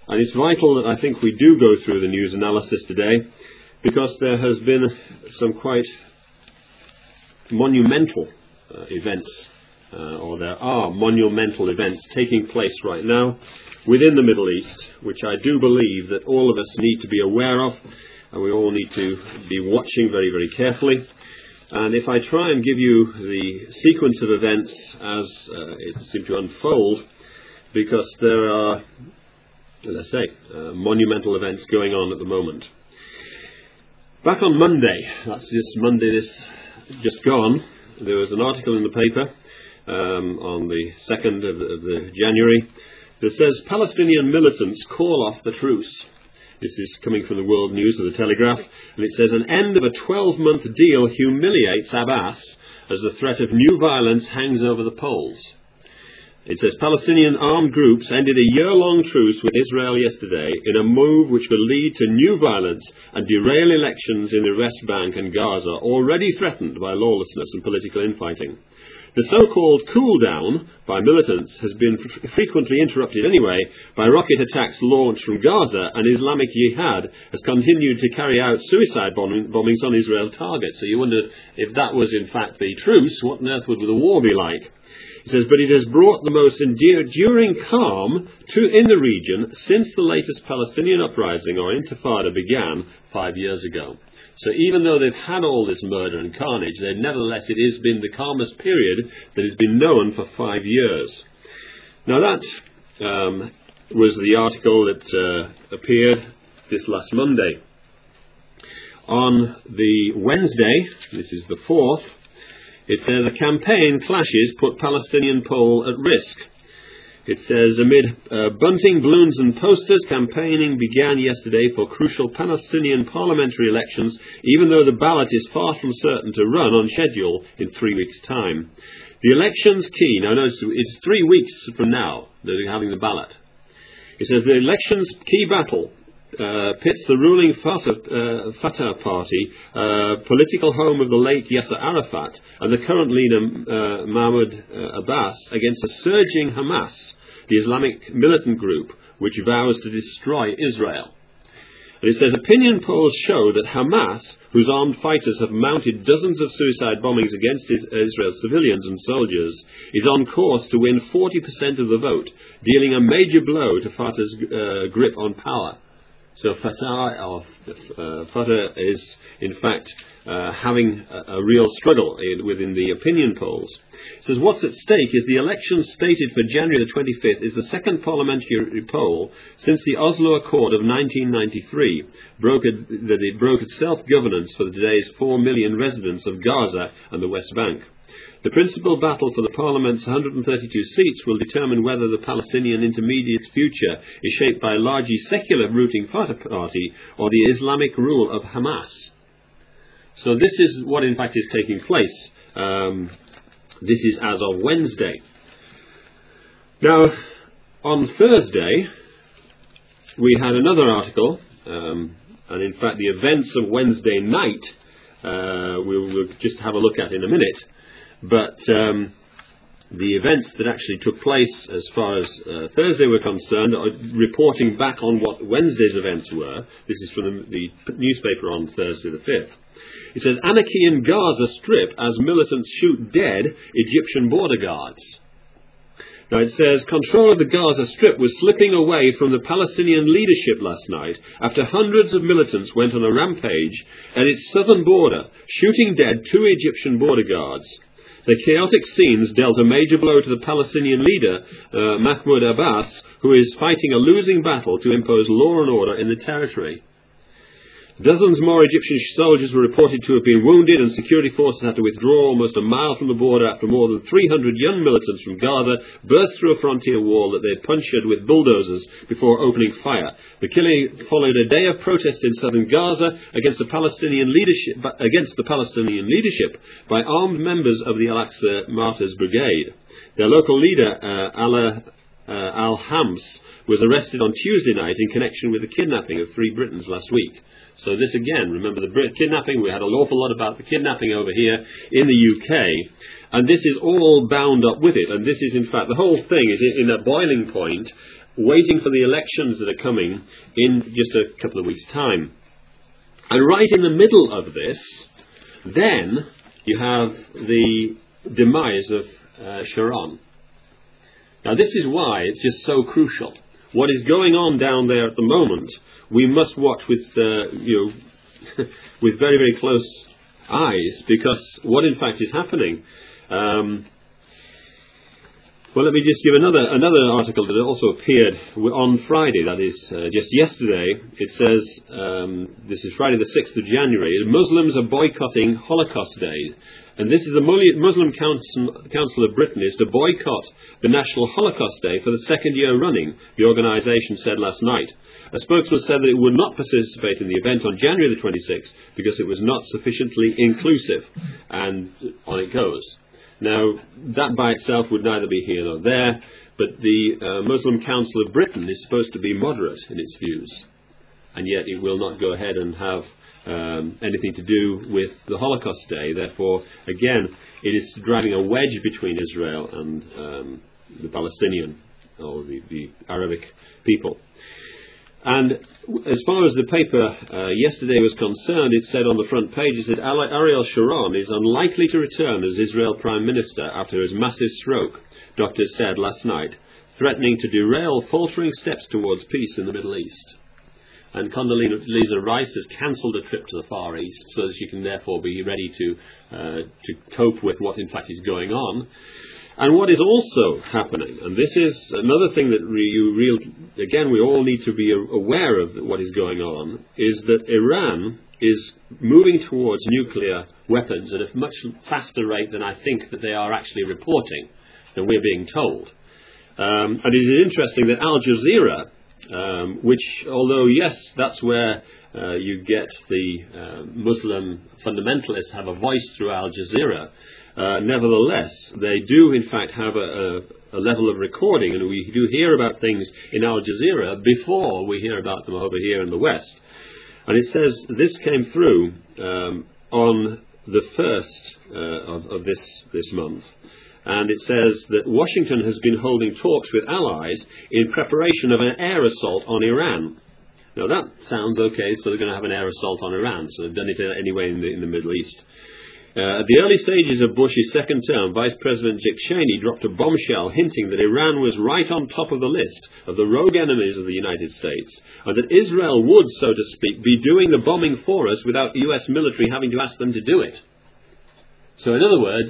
And it's vital that I think we do go through the news analysis today, because there has been some quite monumental events, or there are monumental events taking place right now within the Middle East, which I do believe that all of us need to be aware of, and we all need to be watching very, very carefully. And if I try and give you the sequence of events as it seems to unfold, because there are, as I say, monumental events going on at the moment. Back on Monday, that's this Monday just gone, there was an article in the paper on the 2nd of January that says Palestinian militants call off the truce. This is coming from the World News of the Telegraph, and it says an end of a 12-month deal humiliates Abbas as the threat of new violence hangs over the poles. It says Palestinian armed groups ended a year-long truce with Israel yesterday in a move which will lead to new violence and derail elections in the West Bank and Gaza, already threatened by lawlessness and political infighting. The so-called cool-down by militants has been frequently interrupted anyway by rocket attacks launched from Gaza, and Islamic Jihad has continued to carry out suicide bombings on Israel targets. So you wonder if that was in fact the truce, what on earth would the war be like? It says, but it has brought the most enduring calm in the region since the latest Palestinian uprising or intifada began 5 years ago. So even though they've had all this murder and carnage, nevertheless it has been the calmest period that has been known for 5 years. Now that was the article that appeared this last Monday. On the Wednesday, this is the 4th, it says a campaign clashes put Palestinian poll at risk. It says amid bunting, balloons and posters, campaigning began yesterday for crucial Palestinian parliamentary elections, even though the ballot is far from certain to run on schedule in 3 weeks' time. The election's key, now notice it's 3 weeks from now that they're having the ballot. It says the election's key battle pits the ruling Fatah party, political home of the late Yasser Arafat, and the current leader Mahmoud Abbas against a surging Hamas, the Islamic militant group which vows to destroy Israel. And it says opinion polls show that Hamas, whose armed fighters have mounted dozens of suicide bombings against Israel's civilians and soldiers, is on course to win 40% of the vote, dealing a major blow to Fatah's grip on power. So Fatah is, in fact, having a real struggle within the opinion polls. It says what's at stake is the election stated for January the 25th is the second parliamentary poll since the Oslo Accord of 1993 broke self-governance for today's 4 million residents of Gaza and the West Bank. The principal battle for the Parliament's 132 seats will determine whether the Palestinian intermediate future is shaped by a largely secular rooting Fatah party or the Islamic rule of Hamas. So this is what in fact is taking place. This is as of Wednesday. Now, on Thursday, we had another article, and in fact the events of Wednesday night we'll just have a look at in a minute. But the events that actually took place as far as Thursday were concerned are reporting back on what Wednesday's events were. This is from the newspaper on Thursday the 5th. It says, anarchy in Gaza Strip as militants shoot dead Egyptian border guards. Now it says, control of the Gaza Strip was slipping away from the Palestinian leadership last night after hundreds of militants went on a rampage at its southern border, shooting dead 2 Egyptian border guards. The chaotic scenes dealt a major blow to the Palestinian leader, Mahmoud Abbas, who is fighting a losing battle to impose law and order in the territory. Dozens more Egyptian soldiers were reported to have been wounded, and security forces had to withdraw almost a mile from the border after more than 300 young militants from Gaza burst through a frontier wall that they punctured with bulldozers before opening fire. The killing followed a day of protest in southern Gaza against the Palestinian leadership by armed members of the Al-Aqsa Martyrs Brigade. Their local leader, Al-Hams, was arrested on Tuesday night in connection with the kidnapping of 3 Britons last week. So this again, remember the kidnapping, we had an awful lot about the kidnapping over here in the UK, and this is all bound up with it, and this is in fact, the whole thing is in a boiling point, waiting for the elections that are coming in just a couple of weeks' time. And right in the middle of this, then you have the demise of Sharon. Now this is why it's just so crucial. What is going on down there at the moment, we must watch with with very, very close eyes, because what in fact is happening. Well, let me just give another article that also appeared on Friday, that is just yesterday. It says, this is Friday the 6th of January, Muslims are boycotting Holocaust Day. And this is the Muslim Council of Britain is to boycott the National Holocaust Day for the second year running, the organisation said last night. A spokesman said that it would not participate in the event on January the 26th because it was not sufficiently inclusive. And on it goes. Now, that by itself would neither be here nor there, but the Muslim Council of Britain is supposed to be moderate in its views, and yet it will not go ahead and have anything to do with the Holocaust Day. Therefore, again, it is driving a wedge between Israel and the Palestinian, or the Arabic people. And as far as the paper yesterday was concerned, it said on the front page that Ariel Sharon is unlikely to return as Israel Prime Minister after his massive stroke, doctors said last night, threatening to derail faltering steps towards peace in the Middle East. And Condoleezza Rice has cancelled a trip to the Far East so that she can therefore be ready to cope with what in fact is going on. And what is also happening, and this is another thing that we all need to be aware of what is going on, is that Iran is moving towards nuclear weapons at a much faster rate than I think that they are actually reporting, than we're being told. And it is interesting that Al Jazeera, which, although yes, that's where you get the Muslim fundamentalists have a voice through Al Jazeera, nevertheless, they do in fact have a level of recording, and we do hear about things in Al Jazeera before we hear about them over here in the West. And it says this came through on the 1st of this month. And it says that Washington has been holding talks with allies in preparation of an air assault on Iran. Now that sounds okay, so they're going to have an air assault on Iran, so they've done it anyway in the Middle East. At the early stages of Bush's second term, Vice President Dick Cheney dropped a bombshell hinting that Iran was right on top of the list of the rogue enemies of the United States, and that Israel would, so to speak, be doing the bombing for us without US military having to ask them to do it. So in other words,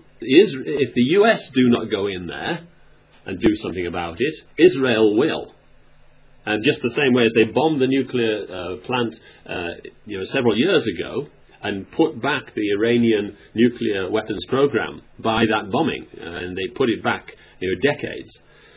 if the US do not go in there and do something about it, Israel will. And just the same way as they bombed the nuclear plant several years ago, and put back the Iranian nuclear weapons program by that bombing, and they put it back decades.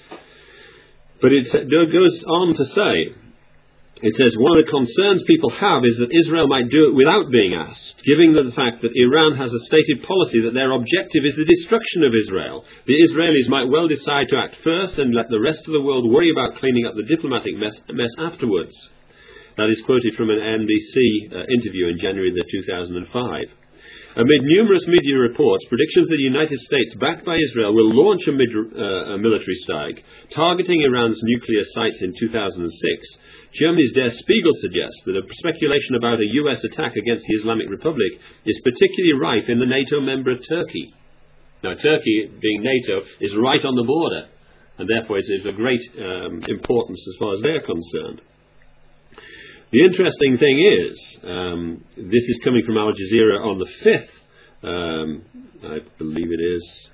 But it goes on to say, it says, one of the concerns people have is that Israel might do it without being asked, given the fact that Iran has a stated policy that their objective is the destruction of Israel. The Israelis might well decide to act first and let the rest of the world worry about cleaning up the diplomatic mess afterwards. That is quoted from an NBC interview in January 2005. Amid numerous media reports, predictions that the United States, backed by Israel, will launch a military strike targeting Iran's nuclear sites in 2006, Germany's Der Spiegel suggests that a speculation about a US attack against the Islamic Republic is particularly rife in the NATO member Turkey. Now, Turkey, being NATO, is right on the border, and therefore it is of great importance as far as they're concerned. The interesting thing is, this is coming from Al Jazeera on the 5th, I believe it is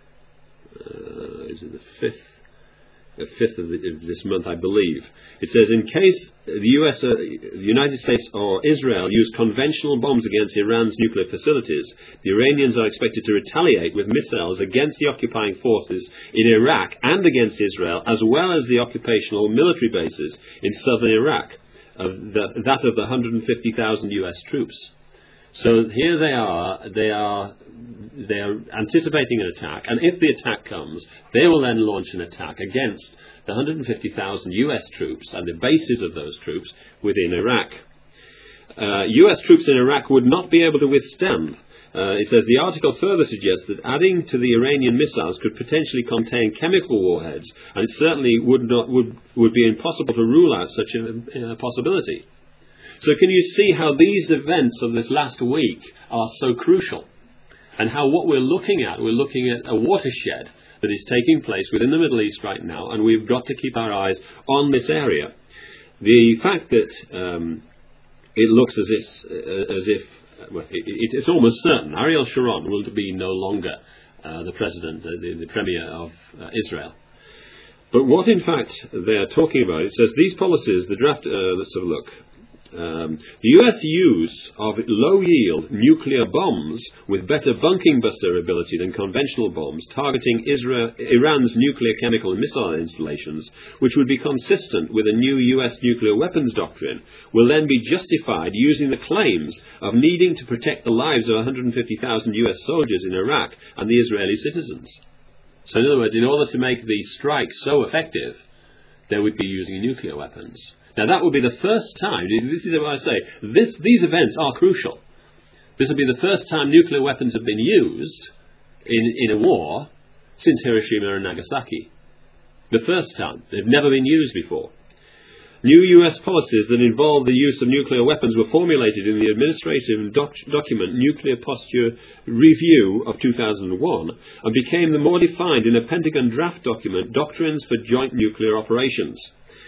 it the 5th? The 5th of this month, I believe. It says, in case the United States or Israel use conventional bombs against Iran's nuclear facilities, the Iranians are expected to retaliate with missiles against the occupying forces in Iraq and against Israel, as well as the occupational military bases in southern Iraq. That of the 150,000 US troops. So here they are anticipating an attack, and if the attack comes, they will then launch an attack against the 150,000 US troops and the bases of those troops within Iraq. US troops in Iraq would not be able to withstand It says the article further suggests that adding to the Iranian missiles could potentially contain chemical warheads, and it certainly would be impossible to rule out such a possibility. So can you see how these events of this last week are so crucial, and how what we're looking at a watershed that is taking place within the Middle East right now, and we've got to keep our eyes on this area. The fact that it looks as if well, it's almost certain Ariel Sharon will be no longer the president, the premier of Israel. But what in fact they are talking about, it says these policies, the draft, let's have a look. The US use of low-yield nuclear bombs with better bunking buster ability than conventional bombs targeting Iran's nuclear, chemical and missile installations, which would be consistent with a new US nuclear weapons doctrine, will then be justified using the claims of needing to protect the lives of 150,000 US soldiers in Iraq and the Israeli citizens. So in other words, in order to make the strike so effective, they would be using nuclear weapons. Now that would be the first time, this is what I say, these events are crucial. This will be the first time nuclear weapons have been used in a war since Hiroshima and Nagasaki. The first time. They've never been used before. New US policies that involve the use of nuclear weapons were formulated in the administrative document Nuclear Posture Review of 2001 and became the more defined in a Pentagon draft document, Doctrines for Joint Nuclear Operations.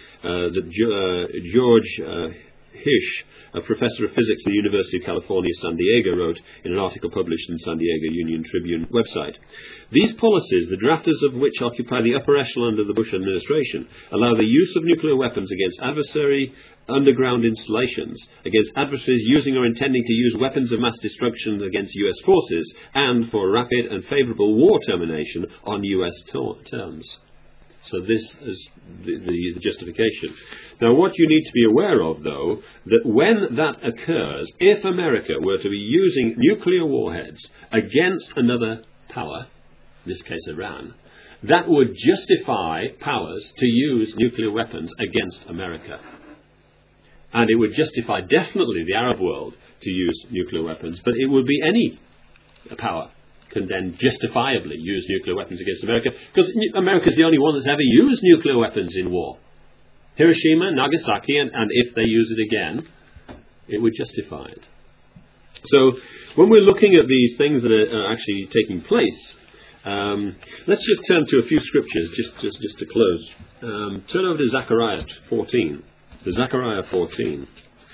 That George Hish, a professor of physics at the University of California, San Diego, wrote in an article published in San Diego Union Tribune website. These policies, the drafters of which occupy the upper echelon of the Bush administration, allow the use of nuclear weapons against adversary underground installations, against adversaries using or intending to use weapons of mass destruction against US forces, and for rapid and favourable war termination on US terms. So this is the justification. Now what you need to be aware of, though, that when that occurs, if America were to be using nuclear warheads against another power, in this case Iran, that would justify powers to use nuclear weapons against America. And it would justify definitely the Arab world to use nuclear weapons, but it would be any power can then justifiably use nuclear weapons against America, because America's the only one that's ever used nuclear weapons in war. Hiroshima, Nagasaki, and if they use it again, it would justify it. So when we're looking at these things that are actually taking place, let's just turn to a few scriptures just to close. Turn over to Zechariah 14. To Zechariah 14.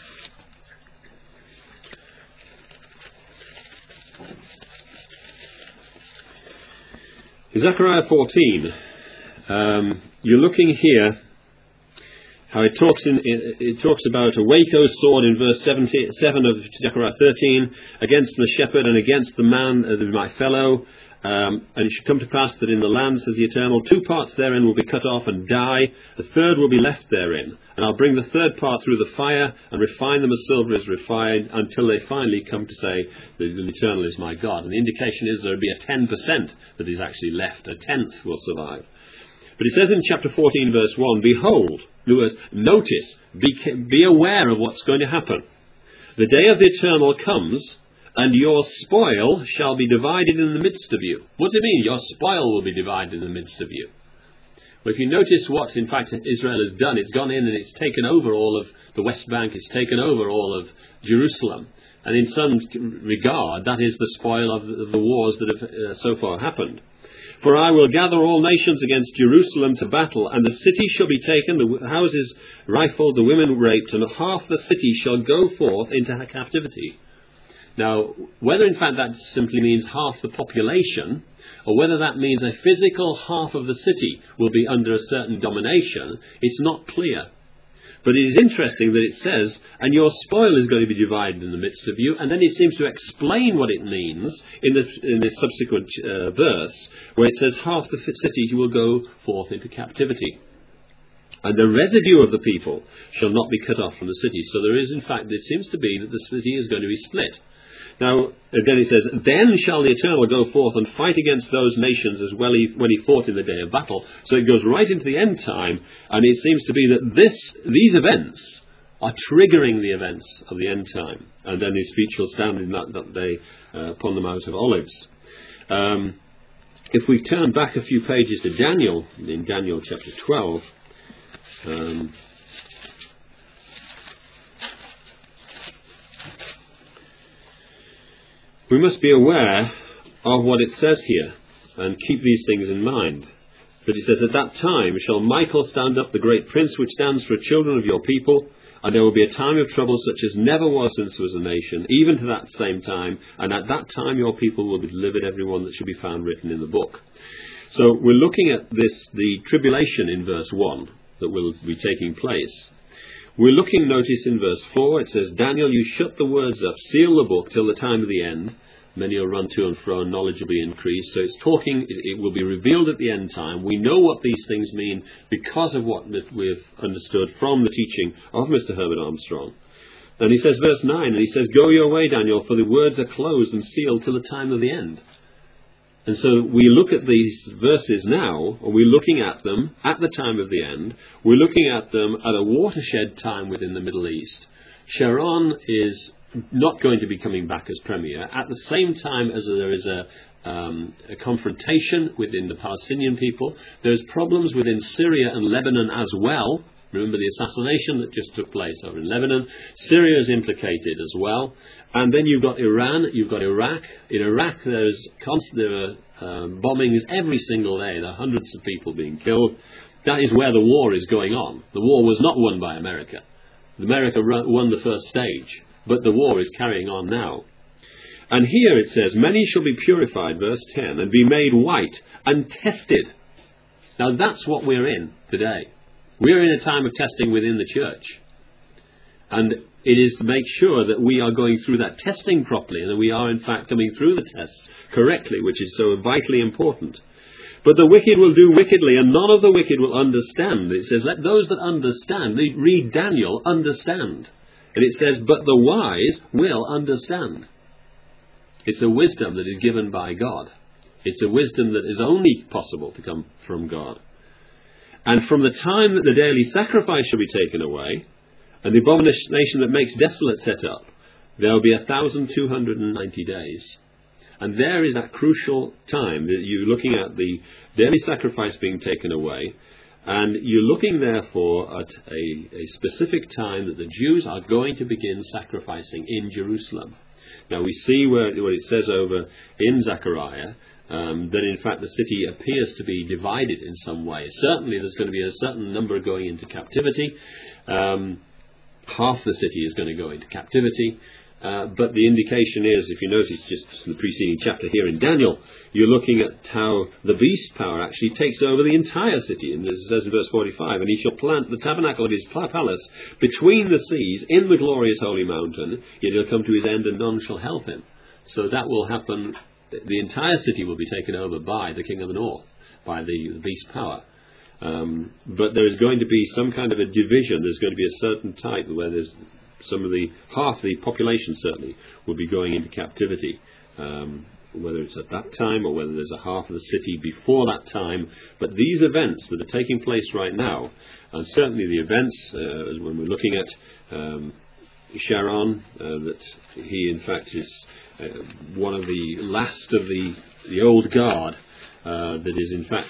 In Zechariah 14, you're looking here how it talks about a Waco sword in verse 7 of Zechariah 13 against the shepherd and against the man, my fellow. And it should come to pass that in the land, says the Eternal, 2 parts therein will be cut off and die, the third will be left therein. And I'll bring the third part through the fire and refine them as silver is refined, until they finally come to say the Eternal is my God. And the indication is there will be a 10% that is actually left. A tenth will survive. But it says in chapter 14 verse 1, behold, notice, be aware of what's going to happen. The day of the Eternal comes, and your spoil shall be divided in the midst of you. What does it mean, your spoil will be divided in the midst of you? Well, if you notice what, in fact, Israel has done, it's gone in and it's taken over all of the West Bank, it's taken over all of Jerusalem. And in some regard, that is the spoil of the wars that have so far happened. For I will gather all nations against Jerusalem to battle, and the city shall be taken, the houses rifled, the women raped, and half the city shall go forth into her captivity. Now, whether in fact that simply means half the population, or whether that means a physical half of the city will be under a certain domination, it's not clear. But it is interesting that it says, and your spoil is going to be divided in the midst of you, and then it seems to explain what it means in the subsequent verse, where it says half the city will go forth into captivity. And the residue of the people shall not be cut off from the city. So there is, in fact, it seems to be that the city is going to be split. Now, again it says, then shall the Eternal go forth and fight against those nations as well when he fought in the day of battle. So it goes right into the end time, and it seems to be that these events are triggering the events of the end time. And then his feet shall stand in that day upon the Mount of Olives. If we turn back a few pages to Daniel, in Daniel chapter 12, we must be aware of what it says here and keep these things in mind. That it says, at that time shall Michael stand up, the great prince which stands for children of your people, and there will be a time of trouble such as never was since there was a nation, even to that same time, and at that time your people will be delivered, every one that should be found written in the book. So we're looking at this, the tribulation in verse 1 that will be taking place. We're looking, notice in verse 4, it says, Daniel, you shut the words up, seal the book till the time of the end. Many will run to and fro, and knowledge will be increased. So it's talking, it will be revealed at the end time. We know what these things mean because of what we've understood from the teaching of Mr. Herbert Armstrong. And he says, verse 9, and he says, go your way, Daniel, for the words are closed and sealed till the time of the end. And so we look at these verses now, and we're looking at them at the time of the end. We're looking at them at a watershed time within the Middle East. Sharon is not going to be coming back as premier. At the same time as there is a confrontation within the Palestinian people, there's problems within Syria and Lebanon as well. Remember the assassination that just took place over in Lebanon. Syria is implicated as well. And then you've got Iran, you've got Iraq. In Iraq there are bombings every single day. There are hundreds of people being killed. That is where the war is going on. The war was not won by America. America won the first stage. But the war is carrying on now. And here it says, many shall be purified, verse 10, and be made white and tested. Now that's what we're in today. We're in a time of testing within the church. And it is to make sure that we are going through that testing properly, and that we are in fact coming through the tests correctly, which is so vitally important. But the wicked will do wickedly, and none of the wicked will understand. It says, let those that understand, read Daniel, understand. And it says, but the wise will understand. It's a wisdom that is given by God. It's a wisdom that is only possible to come from God. And from the time that the daily sacrifice shall be taken away, and the abomination that makes desolate set up, there will be 1,290 days. And there is that crucial time that you're looking at the daily sacrifice being taken away. And you're looking, therefore, at a specific time that the Jews are going to begin sacrificing in Jerusalem. Now, we see what it says over in Zechariah, that in fact the city appears to be divided in some way. Certainly there's going to be a certain number going into captivity. Half the city is going to go into captivity. But the indication is, if you notice just in the preceding chapter here in Daniel, you're looking at how the beast power actually takes over the entire city. And it says in verse 45, and he shall plant the tabernacle of his palace between the seas in the glorious holy mountain, yet he'll come to his end and none shall help him. So that will happen. The entire city will be taken over by the king of the north, by the beast power. But there is going to be some kind of a division. There's going to be a certain type where there's half the population certainly will be going into captivity, whether it's at that time or whether there's a half of the city before that time. But these events that are taking place right now, and certainly the events when we're looking at Sharon, that he in fact is one of the last of the old guard that is in fact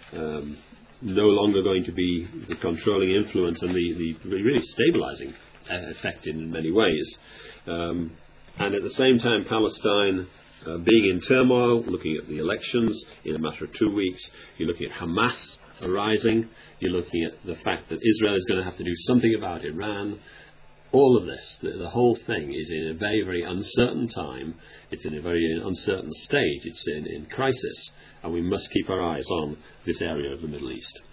no longer going to be the controlling influence and the really stabilizing effect in many ways. And at the same time, Palestine being in turmoil, looking at the elections in a matter of 2 weeks, you're looking at Hamas arising, you're looking at the fact that Israel is going to have to do something about Iran. All of this, the whole thing is in a very, very uncertain time. It's in a very uncertain stage. It's in crisis. And we must keep our eyes on this area of the Middle East.